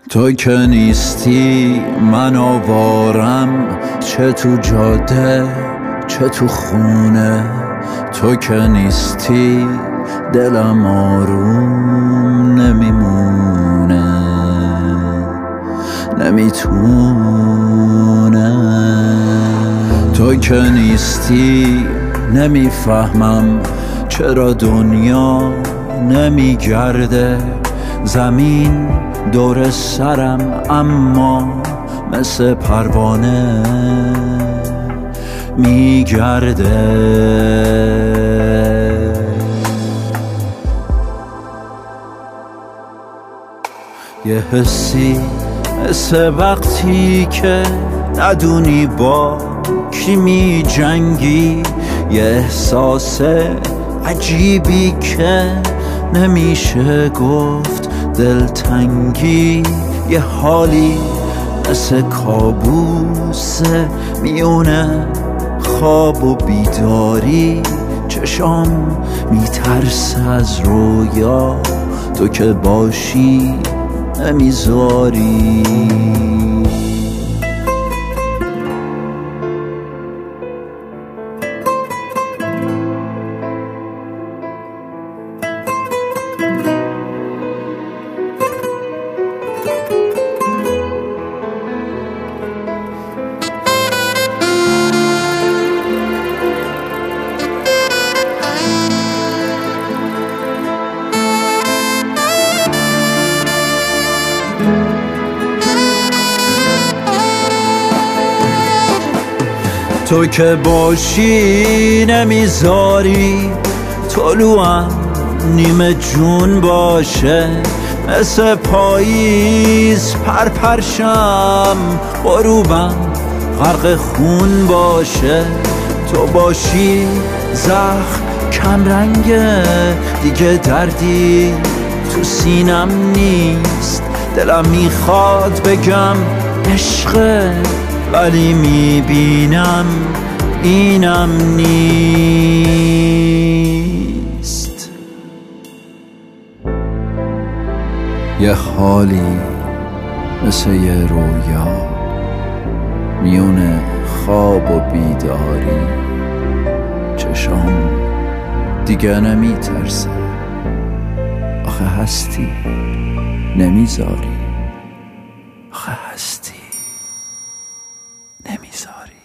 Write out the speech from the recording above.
تو که نیستی من آوارم، چه تو جاده چه تو خونه. تو که نیستی دلم آروم نمیمونه، نمیتونه. تو که نیستی نمیفهمم چرا دنیا نمیگرده. زمین دور سرم اما مثل پروانه میگرده. یه حسی مثل وقتی که ندونی با کی می جنگی، یه احساس عجیبی که نمیشه گفت دلتنگی. یه حالی مثل کابوس میونه خواب و بیداری، چشام میترسه از رویا، تو که باشی نمیذاری. تو که باشی نمیذاری طلوعم نیمه جون باشه، مثل پاییز پرپرشم غروبم غرق خون باشه. تو باشی زخم کم رنگه دیگه، دردی تو سینم نیست. دلم میخواد بگم عشقه ولی میبینم اینم نیست. یه حالی مثل یه رویا میونه خواب و بیداری، چشام دیگه نمیترسه. آخه هستی نمیذاری، آخه هستی نمیذاری.